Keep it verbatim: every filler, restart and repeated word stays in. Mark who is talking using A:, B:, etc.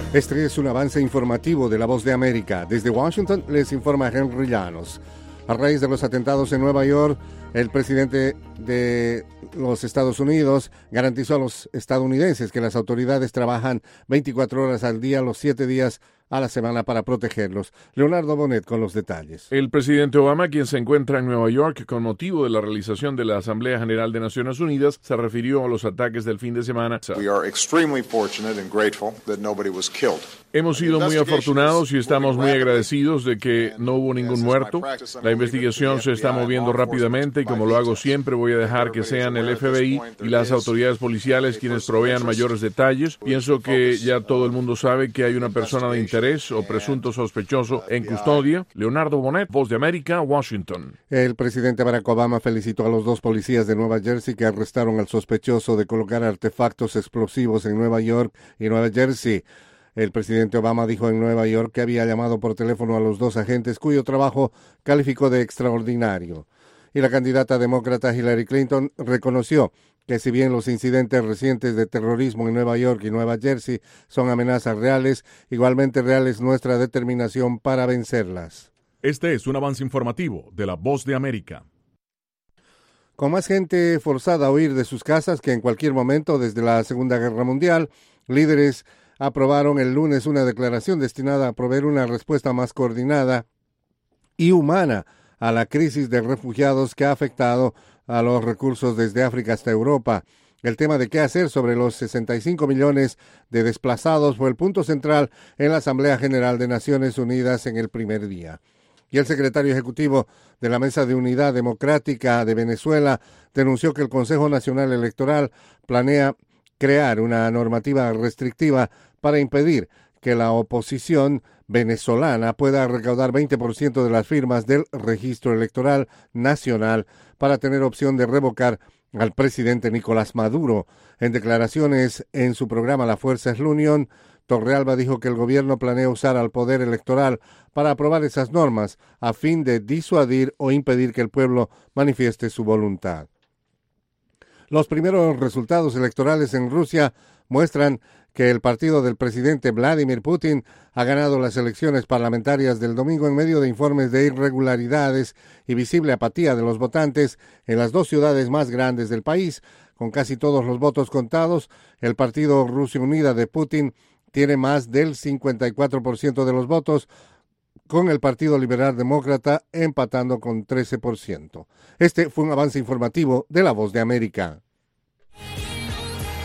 A: Este es un avance informativo de La Voz de América. Desde Washington les informa Henry Llanos. A raíz de los atentados en Nueva York, el presidente de los Estados Unidos garantizó a los estadounidenses que las autoridades trabajan veinticuatro horas al día, los siete días a la semana para protegerlos. Leonardo Bonet con los detalles.
B: El presidente Obama, quien se encuentra en Nueva York con motivo de la realización de la Asamblea General de Naciones Unidas, se refirió a los ataques del fin de semana.
C: We are extremely fortunate and grateful that nobody was killed.
B: Hemos sido muy afortunados y estamos muy agradecidos de que no hubo ningún muerto. La investigación se está moviendo rápidamente y como lo hago siempre voy a dejar que sean el F B I y las autoridades policiales quienes provean mayores detalles. Pienso que ya todo el mundo sabe que hay una persona de interés o presunto sospechoso en custodia. Leonardo Bonet, Voz de América, Washington.
A: El presidente Barack Obama felicitó a los dos policías de Nueva Jersey que arrestaron al sospechoso de colocar artefactos explosivos en Nueva York y Nueva Jersey. El presidente Obama dijo en Nueva York que había llamado por teléfono a los dos agentes cuyo trabajo calificó de extraordinario. Y la candidata demócrata Hillary Clinton reconoció que si bien los incidentes recientes de terrorismo en Nueva York y Nueva Jersey son amenazas reales, igualmente real es nuestra determinación para vencerlas.
D: Este es un avance informativo de La Voz de América.
A: Con más gente forzada a huir de sus casas que en cualquier momento desde la Segunda Guerra Mundial, líderes aprobaron el lunes una declaración destinada a proveer una respuesta más coordinada y humana a la crisis de refugiados que ha afectado a los recursos desde África hasta Europa. El tema de qué hacer sobre los sesenta y cinco millones de desplazados fue el punto central en la Asamblea General de Naciones Unidas en el primer día. Y el secretario ejecutivo de la Mesa de Unidad Democrática de Venezuela denunció que el Consejo Nacional Electoral planea crear una normativa restrictiva para impedir que la oposición venezolana pueda recaudar veinte por ciento de las firmas del registro electoral nacional para tener opción de revocar al presidente Nicolás Maduro. En declaraciones en su programa La Fuerza es la Unión, Torrealba dijo que el gobierno planea usar al poder electoral para aprobar esas normas a fin de disuadir o impedir que el pueblo manifieste su voluntad. Los primeros resultados electorales en Rusia muestran que el partido del presidente Vladimir Putin ha ganado las elecciones parlamentarias del domingo en medio de informes de irregularidades y visible apatía de los votantes en las dos ciudades más grandes del país. Con casi todos los votos contados, el partido Rusia Unida de Putin tiene más del cincuenta y cuatro por ciento de los votos, con el Partido Liberal Demócrata empatando con trece por ciento. Este fue un avance informativo de La Voz de América.